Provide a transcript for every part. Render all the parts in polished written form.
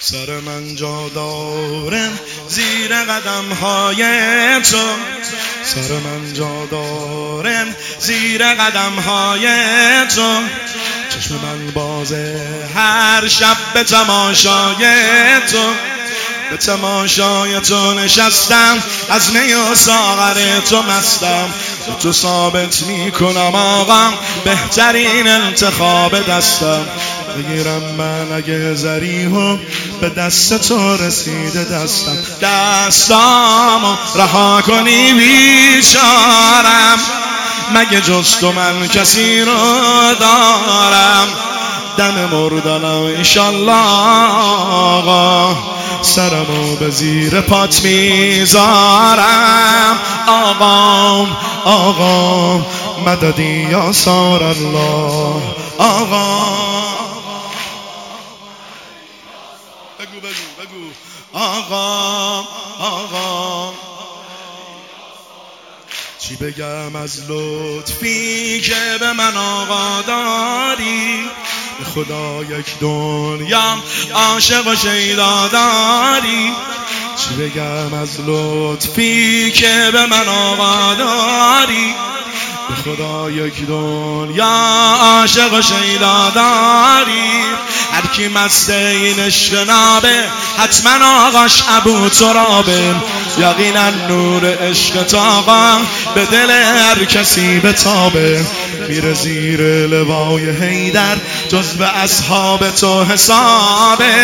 سر من جا داره زیر قدم های تو، سر من جا داره زیر قدم های تو. چشم من بازه هر شب به تماشای تو، به تماشای تو نشستم، از می و ساغر تو مستم. تو ثابت میکنم آقام بهترین انتخاب دستم. بگیرم من اگه زریحو به دست تو رسیده دستم. دستامو رها کنی بیچارم، مگه جز تو من کسی رو دارم. دم مردنم انشالله آقا، سرمو به زیر پات میذارم. آقام آقام مددی یا سار الله. آقام بگو آقام آقام. چی بگم از لطفی که به من آقا داری، به خدا یک دنیا عاشق و شیدا داری. چی بگم از لطفی که به من آقا داری، به خدا یک دنیا عاشق و شیدا داری. هر کی مست این عشق نابه حتما آقاش ابو ترابه. یقینا نور عشق تو آقا به دل هر کسی بتابه. میره زیر لوای حیدر جز به اصحاب تو حسابه.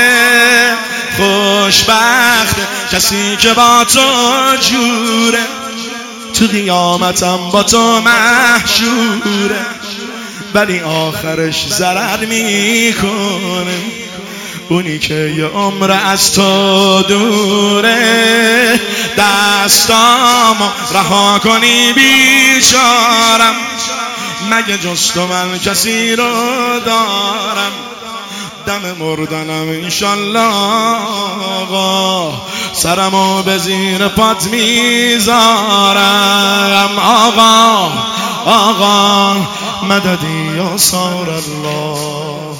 خوشبخت کسی که با تو جوره، تو قیامتم با تو محشوره. ولی آخرش ضرر میکنه، اونی که یه عمر از تو دوره. دستامو رها کنی بیچارم، مگه جز تو من کسی رو دارم. دم مردنم انشالله آقا، سرمو به زیر پات میذارم. آقا آقا مددی یا سار الله.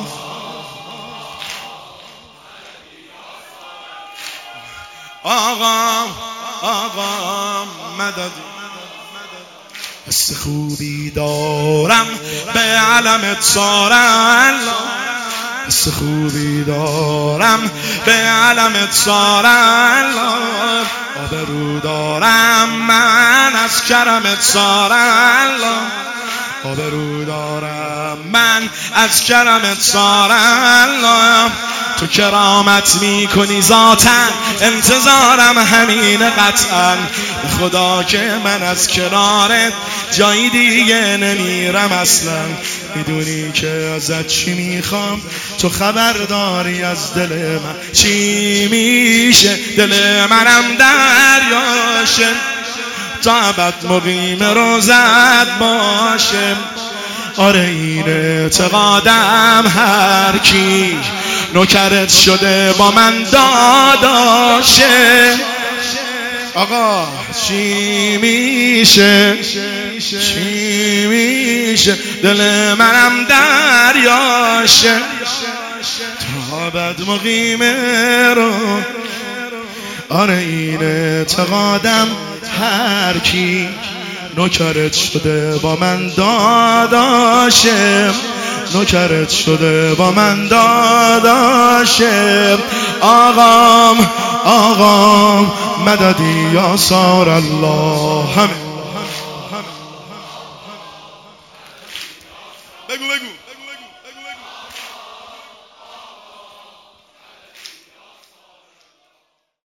آقا آقا مددی. حس خوبی دارم به علمت سار الله، حس خوبی دارم به علمت سار الله. آبرو دارم من از کرمت سار الله، آبرو دارم من از کرمت سار الله. تو کرامت میکنی ذاتا، انتظارم همین قطعا. خدا که من از کنارت جایی دیگه نمیرم اصلا. میدونی که ازت چی میخوام، تو خبر داری از دل من چی میشه. دل منم دریاشه، تا ابد مقیم روزت باشه. آره این اعتقادم، هر کی نوکرت شده با من داداشه. آقا چی میشه چی میشه، دل منم دریاشه. تا ابد مقیم رو. آره این اعتقادم، هر کی نوکرت شده با من داداشه، نوکرت شده با من داداشه. آقام آقام مددی یا سار الله. همه بگو